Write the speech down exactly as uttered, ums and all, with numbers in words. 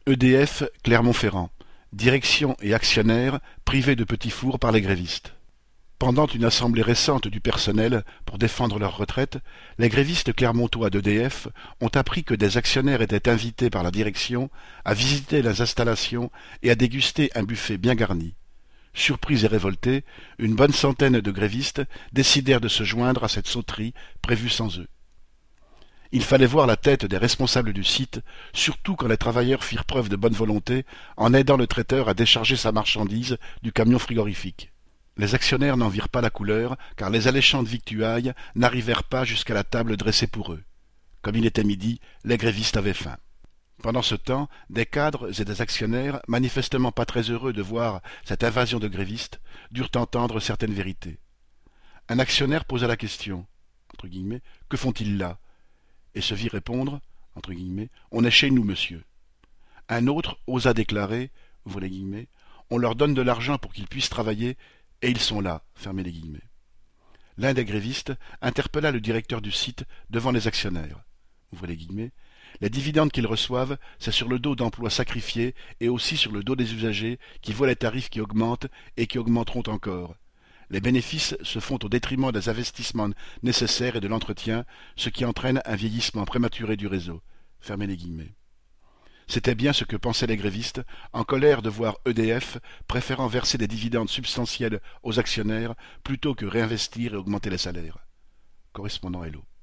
E D F Clermont-Ferrand, direction et actionnaires privés de petits fours par les grévistes. Pendant une assemblée récente du personnel pour défendre leur retraite, les grévistes clermontois d'E D F ont appris que des actionnaires étaient invités par la direction à visiter les installations et à déguster un buffet bien garni. Surpris et révoltés, une bonne centaine de grévistes décidèrent de se joindre à cette sauterie prévue sans eux. Il fallait voir la tête des responsables du site, surtout quand les travailleurs firent preuve de bonne volonté en aidant le traiteur à décharger sa marchandise du camion frigorifique. Les actionnaires n'en virent pas la couleur, car les alléchantes victuailles n'arrivèrent pas jusqu'à la table dressée pour eux. Comme il était midi, les grévistes avaient faim. Pendant ce temps, des cadres et des actionnaires, manifestement pas très heureux de voir cette invasion de grévistes, durent entendre certaines vérités. Un actionnaire posa la question, entre guillemets, « Que font-ils là ?» et se vit répondre, entre guillemets, « On est chez nous, monsieur. » Un autre osa déclarer, ouvrez les guillemets, « On leur donne de l'argent pour qu'ils puissent travailler, et ils sont là, fermez les guillemets. » L'un des grévistes interpella le directeur du site devant les actionnaires, ouvrez les guillemets, « Les dividendes qu'ils reçoivent, c'est sur le dos d'emplois sacrifiés et aussi sur le dos des usagers qui voient les tarifs qui augmentent et qui augmenteront encore. Les bénéfices se font au détriment des investissements nécessaires et de l'entretien, ce qui entraîne un vieillissement prématuré du réseau. » Fermez les guillemets. C'était bien ce que pensaient les grévistes, en colère de voir E D F préférant verser des dividendes substantiels aux actionnaires plutôt que réinvestir et augmenter les salaires. Correspondant Hello.